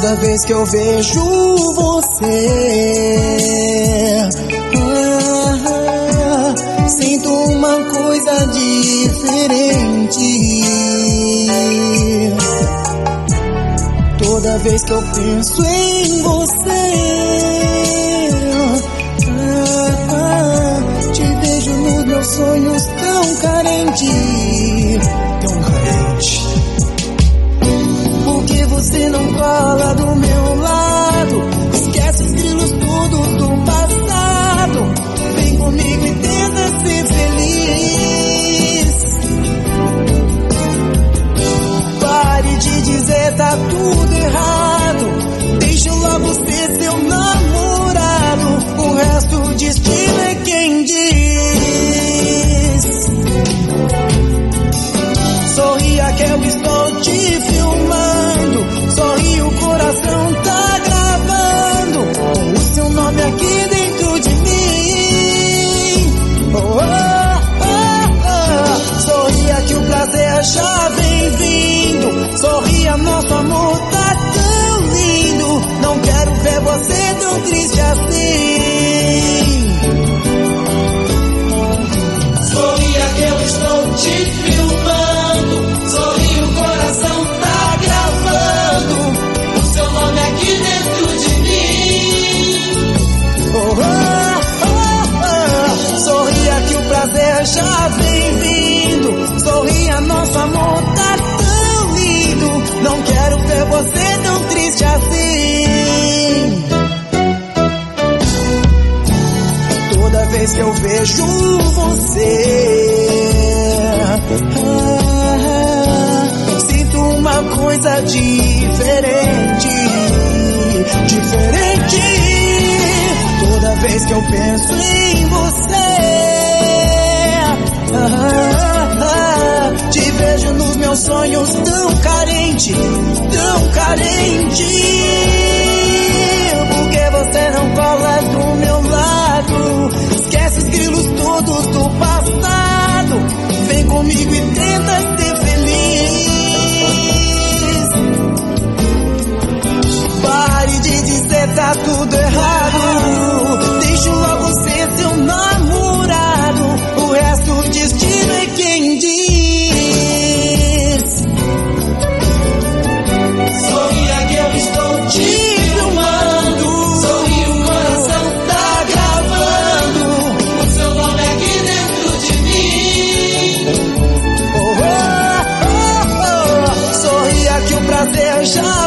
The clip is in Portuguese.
Toda vez que eu vejo você, sinto uma coisa diferente. Toda vez que eu penso em você, te vejo nos meus sonhos tão carente, tão carente. Por que você não cola do meu lado? Esquece os grilos todos do passado. Vem comigo e tenta ser feliz. Pare de dizer tá tudo errado. Deixa logo ser seu namorado. O resto o destino é quem diz. Sorria que eu estou te filmando. Sorri, o coração tá gravando o seu nome aqui dentro de mim. Sorria que o prazer já vem vindo. Sorria, nosso amor tá tão lindo. Não quero ver você tão triste assim. Sorria que eu estou te filmando. Sorri, o coração tá gravando o seu nome aqui dentro de mim. Sorria que o prazer já vem vindo. Sorria, nosso amor tá tão lindo. Não quero ver você tão triste assim. Toda vez que eu vejo você, sinto uma coisa diferente, diferente. Toda vez que eu penso em você, te vejo nos meus sonhos tão carente, tão carente. Por que você não cola do meu lado? Esquece os grilos todos do passado. Vem comigo e tenta ser feliz. Pare de dizer tá tudo errado. Deixa logo ser seu namorado. O resto o destino é quem diz. Sorria que eu estou te filmando. Sorri, o coração tá gravando o seu nome aqui dentro de mim. Sorria que o prazer já